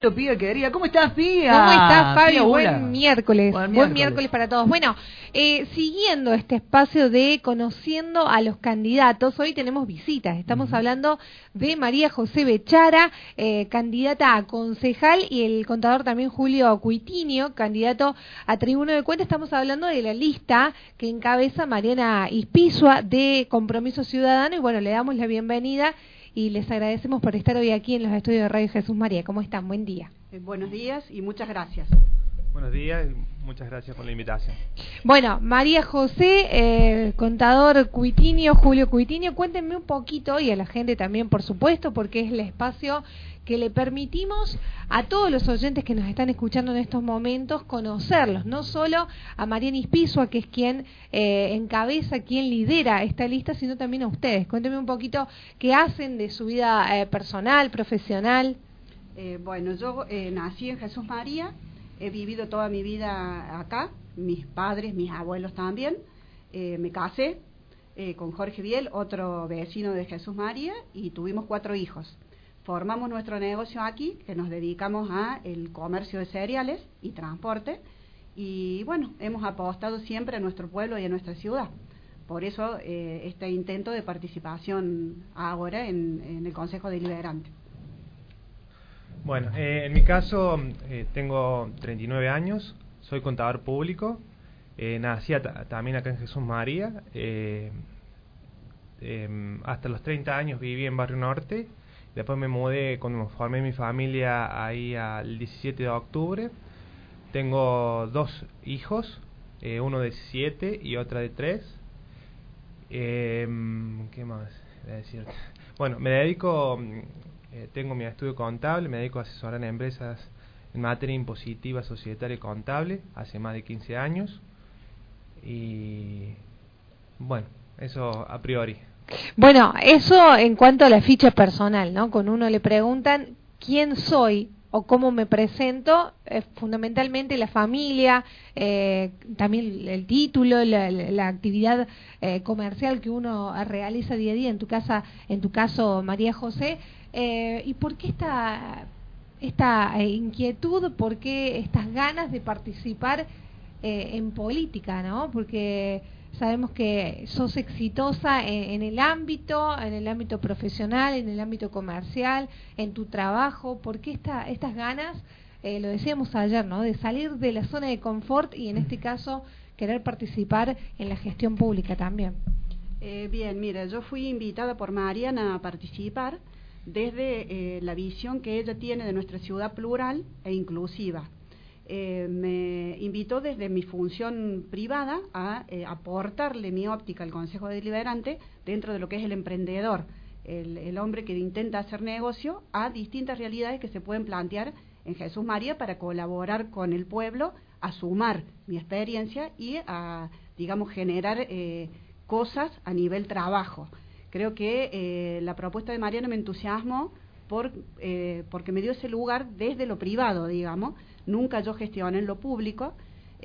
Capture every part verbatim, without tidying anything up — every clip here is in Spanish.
Pía querida, ¿cómo estás, Pía? ¿Cómo estás, Fabio? Pía, buen miércoles, buen buen miércoles. miércoles para todos. Bueno, eh, siguiendo este espacio de conociendo a los candidatos, hoy tenemos visitas. Estamos uh-huh. hablando de María José Bechara, eh, candidata a concejal, y el contador también Julio Cuitinio, candidato a Tribuno de Cuentas. Estamos hablando de la lista que encabeza Mariana Ispizua de Compromiso Ciudadano, y bueno, le damos la bienvenida y les agradecemos por estar hoy aquí en los estudios de Radio Jesús María. ¿Cómo están? Buen día. Eh, buenos días y muchas gracias. Buenos días y muchas gracias por la invitación. Bueno, María José, eh, contador Cuitinio, Julio Cuitinio, cuéntenme un poquito, y a la gente también, por supuesto, porque es el espacio que le permitimos a todos los oyentes que nos están escuchando en estos momentos conocerlos, no solo a Mariana Ispizua, que es quien eh, encabeza, quien lidera esta lista, sino también a ustedes. Cuéntenme un poquito qué hacen de su vida eh, personal, profesional. Eh, bueno, yo eh, nací en Jesús María, he vivido toda mi vida acá, mis padres, mis abuelos también, eh, me casé eh, con Jorge Biel, otro vecino de Jesús María, y tuvimos cuatro hijos. Formamos nuestro negocio aquí, que nos dedicamos a el comercio de cereales y transporte, y bueno, hemos apostado siempre a nuestro pueblo y a nuestra ciudad. Por eso eh, este intento de participación ahora en, en el Consejo Deliberante. Bueno, eh, en mi caso eh, tengo treinta y nueve años, soy contador público, eh, nací a, también acá en Jesús María, eh, eh, hasta los treinta años viví en Barrio Norte. Después me mudé, cuando formé mi familia, ahí al diecisiete de octubre. Tengo dos hijos, eh, uno de siete y otra de tres. Eh, ¿Qué más decir? Bueno, me dedico, eh, tengo mi estudio contable, me dedico a asesorar en empresas en materia impositiva, societaria y contable hace más de quince años. Y bueno, eso a priori. Bueno, eso en cuanto a la ficha personal, ¿no? Cuando uno le preguntan quién soy o cómo me presento, eh, fundamentalmente la familia, eh, también el título, la, la actividad eh, comercial que uno realiza día a día, en tu casa, en tu caso, María José. Eh, ¿Y por qué esta, esta eh, inquietud, por qué estas ganas de participar eh, en política, ¿no? Porque sabemos que sos exitosa en, en el ámbito, en el ámbito profesional, en el ámbito comercial, en tu trabajo. ¿Por qué esta, estas ganas, eh, lo decíamos ayer, ¿no? De salir de la zona de confort y en este caso querer participar en la gestión pública también? Eh, bien, mira, yo fui invitada por Mariana a participar desde eh, la visión que ella tiene de nuestra ciudad plural e inclusiva. Eh, me invitó desde mi función privada a eh, aportarle mi óptica al Consejo Deliberante dentro de lo que es el emprendedor, el, el hombre que intenta hacer negocio a distintas realidades que se pueden plantear en Jesús María para colaborar con el pueblo, a sumar mi experiencia y a, digamos, generar eh, cosas a nivel trabajo. Creo que eh, la propuesta de Mariana me entusiasmó por, eh, porque me dio ese lugar desde lo privado, digamos. Nunca yo gestioné en lo público,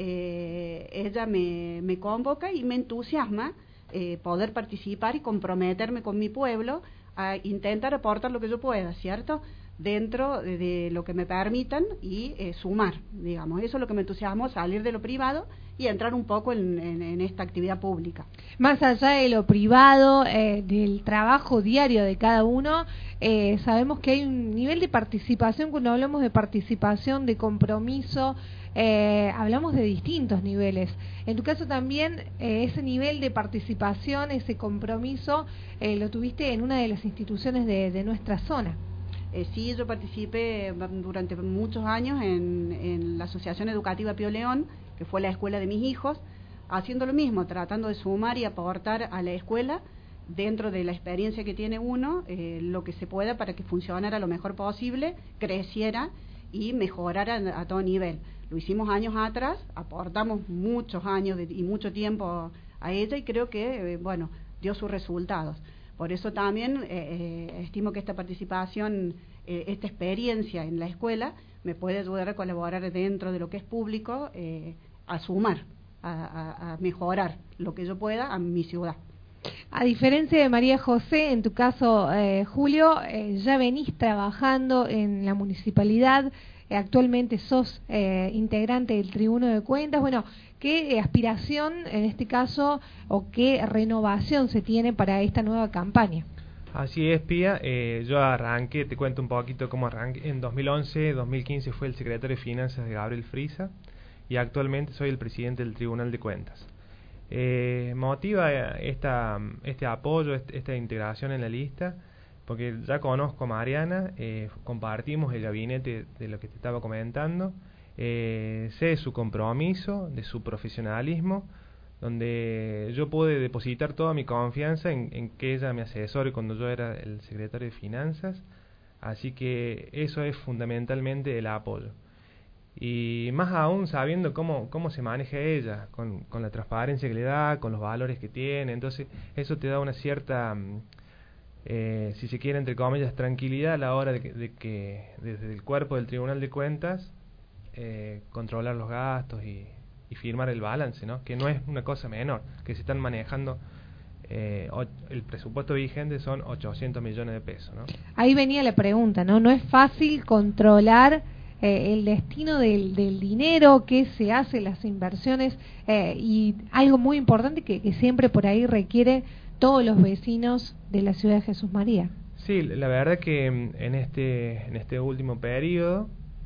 eh, ella me, me convoca y me entusiasma eh, poder participar y comprometerme con mi pueblo a intentar aportar lo que yo pueda, ¿cierto?, dentro de, de lo que me permitan y eh, sumar, digamos. Eso es lo que me entusiasmó, salir de lo privado y entrar un poco en, en, en esta actividad pública. Más allá de lo privado, eh, del trabajo diario de cada uno, eh, sabemos que hay un nivel de participación. Cuando hablamos de participación, de compromiso, eh, hablamos de distintos niveles. En tu caso también, eh, ese nivel de participación, ese compromiso, eh, lo tuviste en una de las instituciones de, de nuestra zona. Eh, sí, yo participé durante muchos años en, en la Asociación Educativa Pío León, que fue la escuela de mis hijos, haciendo lo mismo, tratando de sumar y aportar a la escuela, dentro de la experiencia que tiene uno, eh, lo que se pueda para que funcionara lo mejor posible, creciera y mejorara a, a todo nivel. Lo hicimos años atrás, aportamos muchos años de, y mucho tiempo a ella, y creo que, eh, bueno, dio sus resultados. Por eso también eh, eh, estimo que esta participación, eh, esta experiencia en la escuela, me puede ayudar a colaborar dentro de lo que es público, eh, a sumar, a, a, a mejorar lo que yo pueda a mi ciudad. A diferencia de María José, en tu caso, eh, Julio, eh, ya venís trabajando en la municipalidad, eh, actualmente sos eh, integrante del Tribuno de Cuentas. Bueno, ¿qué eh, aspiración en este caso o qué renovación se tiene para esta nueva campaña? Así es, Pía. Eh, yo arranqué, te cuento un poquito cómo arranqué. En dos mil once, dos mil quince fue el secretario de Finanzas de Gabriel Frisa y actualmente soy el presidente del Tribunal de Cuentas. Eh, motiva esta, este apoyo, esta integración en la lista, porque ya conozco a Mariana, eh, compartimos el gabinete de lo que te estaba comentando, eh, sé de su compromiso, de su profesionalismo, donde yo pude depositar toda mi confianza en, en que ella me asesore cuando yo era el secretario de Finanzas, así que eso es fundamentalmente el apoyo. Y más aún sabiendo cómo, cómo se maneja ella, con, con la transparencia que le da, con los valores que tiene, entonces eso te da una cierta, eh, si se quiere, entre comillas, tranquilidad a la hora de que, de que desde el cuerpo del Tribunal de Cuentas, eh, controlar los gastos y, y firmar el balance, ¿no? Que no es una cosa menor, que se están manejando, eh, o, el presupuesto vigente son ochocientos millones de pesos, ¿no? Ahí venía la pregunta, ¿no? No es fácil controlar Eh, el destino del, del dinero, qué se hace, las inversiones, eh, y algo muy importante que, que siempre por ahí requiere todos los vecinos de la ciudad de Jesús María. Sí, la verdad que en este en este último periodo,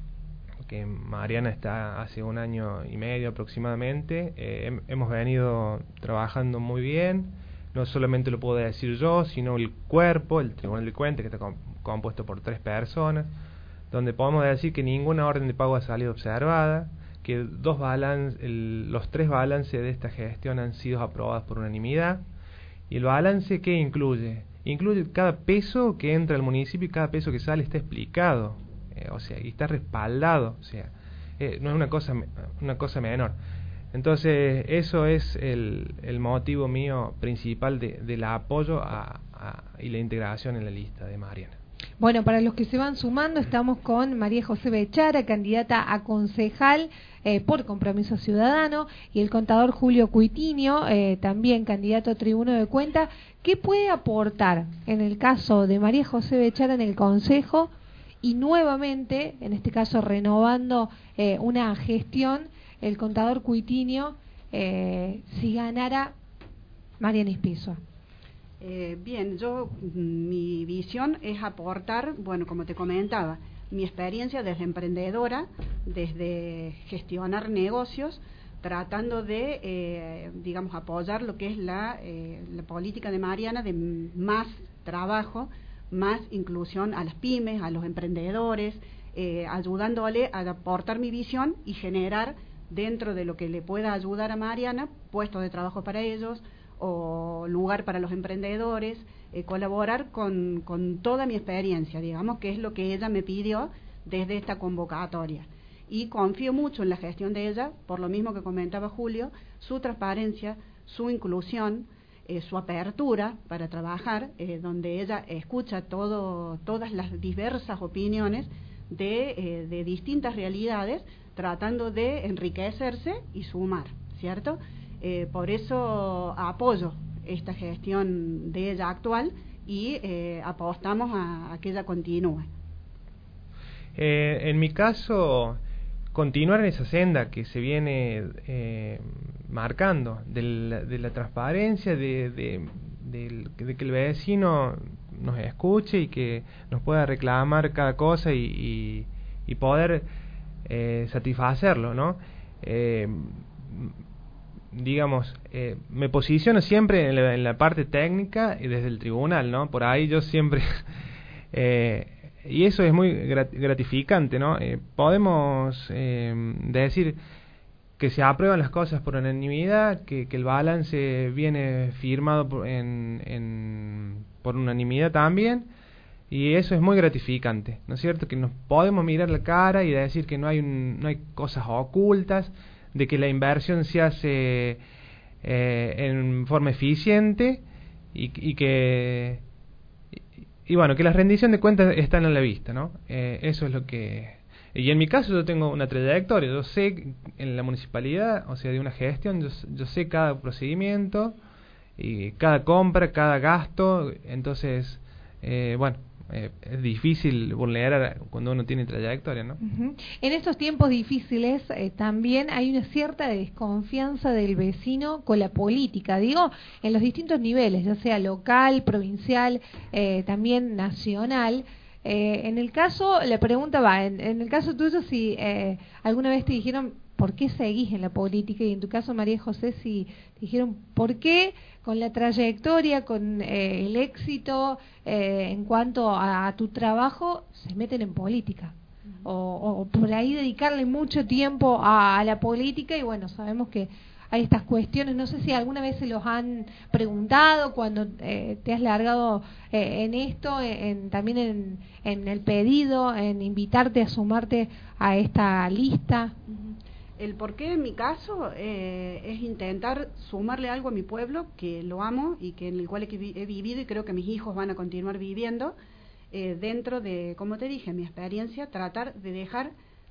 que Mariana está hace un año y medio aproximadamente, eh, hemos venido trabajando muy bien. No solamente lo puedo decir yo, sino el cuerpo, el Tribunal de Cuentas, que está compuesto por tres personas, donde podemos decir que ninguna orden de pago ha salido observada, que dos balance, el, los tres balances de esta gestión han sido aprobados por unanimidad. ¿Y el balance qué incluye? Incluye cada peso que entra al municipio y cada peso que sale está explicado, eh, o sea, y está respaldado, o sea, eh, no es una cosa una cosa menor. Entonces, eso es el, el motivo mío principal de, del apoyo a, a, y la integración en la lista de Mariana. Bueno, para los que se van sumando, estamos con María José Bechara, candidata a concejal eh, por Compromiso Ciudadano, y el contador Julio Cuitinho, eh, también candidato a Tribuno de Cuentas. ¿Qué puede aportar en el caso de María José Bechara en el Consejo y nuevamente, en este caso renovando eh, una gestión, el contador Cuitinho, eh, si ganara Mariana Ispizua? Eh, bien, yo, mi visión es aportar, bueno, como te comentaba, mi experiencia desde emprendedora, desde gestionar negocios, tratando de, eh, digamos, apoyar lo que es la, eh, la política de Mariana de más trabajo, más inclusión a las pymes, a los emprendedores, eh, ayudándole a aportar mi visión y generar, dentro de lo que le pueda ayudar a Mariana, puestos de trabajo para ellos, o lugar para los emprendedores, eh, colaborar con, con toda mi experiencia, digamos, que es lo que ella me pidió desde esta convocatoria. Y confío mucho en la gestión de ella, por lo mismo que comentaba Julio, su transparencia, su inclusión, eh, su apertura para trabajar, eh, donde ella escucha todo, todas las diversas opiniones de, eh, de distintas realidades, tratando de enriquecerse y sumar, ¿cierto? Eh, por eso apoyo esta gestión de ella actual y eh, apostamos a, a que ella continúe. Eh, en mi caso, continuar en esa senda que se viene eh, marcando de la, de la transparencia, de, de, de, de que el vecino nos escuche y que nos pueda reclamar cada cosa y, y, y poder eh, satisfacerlo, ¿no? Eh, digamos, eh, me posiciono siempre en la, en la parte técnica y desde el tribunal, ¿no? Por ahí yo siempre... eh, y eso es muy gratificante, ¿no? Eh, podemos eh, decir que se aprueban las cosas por unanimidad, que, que el balance viene firmado por, en, en, por unanimidad también, y eso es muy gratificante, ¿no es cierto? Que nos podemos mirar la cara y decir que no hay, un, no hay cosas ocultas, de que la inversión se hace eh, en forma eficiente y, y que y, y bueno, que la rendición de cuentas están a la vista, ¿no? Eh, eso es lo que... Y en mi caso yo tengo una trayectoria, yo sé en la municipalidad, o sea, de una gestión, yo, yo sé cada procedimiento y cada compra, cada gasto, entonces, eh, bueno, eh, es difícil vulnerar cuando uno tiene trayectoria, ¿no? Uh-huh. En estos tiempos difíciles eh, también hay una cierta desconfianza del vecino con la política, digo, en los distintos niveles, ya sea local, provincial, eh, también nacional. Eh, en el caso, la pregunta va, en, en el caso tuyo, si eh, alguna vez te dijeron por qué seguís en la política, y en tu caso, María José, si te dijeron por qué con la trayectoria, con eh, el éxito eh, en cuanto a, a tu trabajo, se meten en política. Uh-huh. O, o por ahí dedicarle mucho tiempo a, a la política, y bueno, sabemos que hay estas cuestiones, no sé si alguna vez se los han preguntado cuando eh, te has largado eh, en esto, en, también en, en el pedido, en invitarte a sumarte a esta lista. Uh-huh. El porqué en mi caso eh, es intentar sumarle algo a mi pueblo, que lo amo y que en el cual he, he vivido y creo que mis hijos van a continuar viviendo, eh, dentro de, como te dije, mi experiencia, tratar de dejar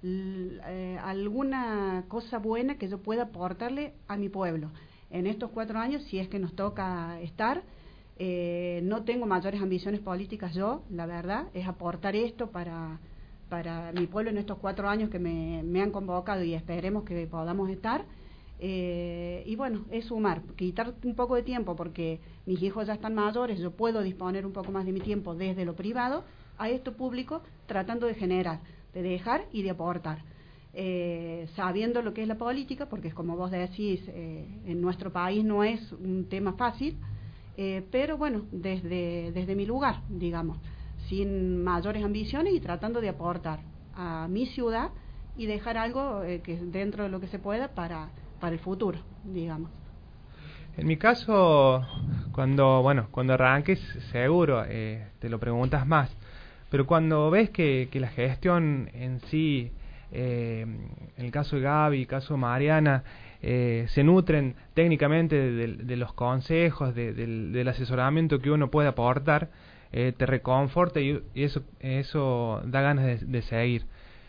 eh, alguna cosa buena que yo pueda aportarle a mi pueblo. En estos cuatro años, si es que nos toca estar, eh, no tengo mayores ambiciones políticas yo, la verdad, es aportar esto para... para mi pueblo en estos cuatro años que me, me han convocado y esperemos que podamos estar. Eh, y bueno, es sumar, quitar un poco de tiempo porque mis hijos ya están mayores, yo puedo disponer un poco más de mi tiempo desde lo privado a esto público, tratando de generar, de dejar y de aportar. Eh, sabiendo lo que es la política, porque es como vos decís, eh, en nuestro país no es un tema fácil, eh, pero bueno, desde, desde mi lugar, digamos, sin mayores ambiciones y tratando de aportar a mi ciudad y dejar algo eh, que dentro de lo que se pueda para, para el futuro, digamos. En mi caso, cuando bueno cuando arranques, seguro eh, te lo preguntas más, pero cuando ves que, que la gestión en sí, eh, en el caso de Gaby, el caso de Mariana, eh, se nutren técnicamente de, de los consejos, de, del, del asesoramiento que uno puede aportar, Eh, te reconforta y, y eso eso da ganas de, de seguir.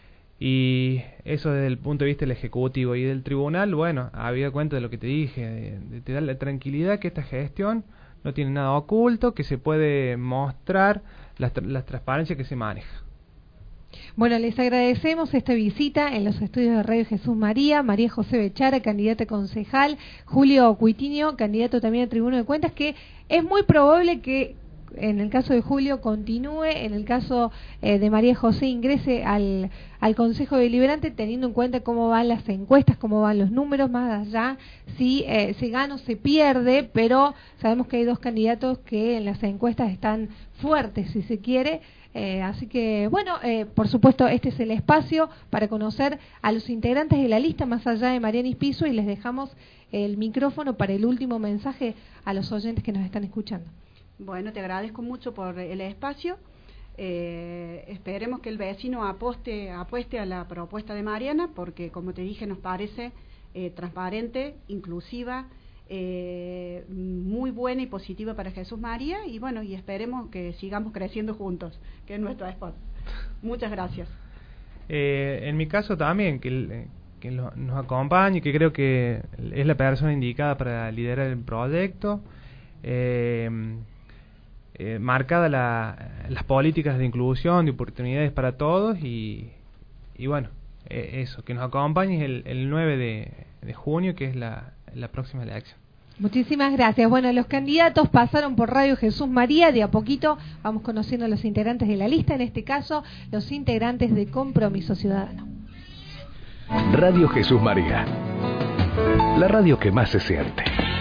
Y eso desde el punto de vista del Ejecutivo y del Tribunal, bueno, habida cuenta de lo que te dije, de, de, te da la tranquilidad que esta gestión no tiene nada oculto, que se puede mostrar la, la transparencia que se maneja. Bueno, les agradecemos esta visita en los estudios de Radio Jesús María, María José Bechara, candidata a concejal, Julio Cuitinho, candidato también a Tribuno de Cuentas, que es muy probable que en el caso de Julio continúe, en el caso eh, de María José ingrese al, al Consejo Deliberante, teniendo en cuenta cómo van las encuestas, cómo van los números, más allá si eh, se gana o se pierde, pero sabemos que hay dos candidatos que en las encuestas están fuertes, si se quiere. Eh, así que, bueno, eh, por supuesto, este es el espacio para conocer a los integrantes de la lista, más allá de Mariana Ispizo, y les dejamos el micrófono para el último mensaje a los oyentes que nos están escuchando. Bueno, te agradezco mucho por el espacio. Eh, esperemos que el vecino aposte, apueste a la propuesta de Mariana, porque, como te dije, nos parece eh, transparente, inclusiva, eh, muy buena y positiva para Jesús María, y bueno, y esperemos que sigamos creciendo juntos, que es nuestro spot. Muchas gracias. Eh, en mi caso también, que, que lo, nos acompañe, que creo que es la persona indicada para liderar el proyecto. Eh, Eh, marcada la, las políticas de inclusión, de oportunidades para todos y, y bueno, eh, eso, que nos acompañe el, el nueve de, de junio, que es la, la próxima elección. Muchísimas gracias. Bueno, los candidatos pasaron por Radio Jesús María, de a poquito vamos conociendo a los integrantes de la lista, en este caso los integrantes de Compromiso Ciudadano. Radio Jesús María, la radio que más se siente.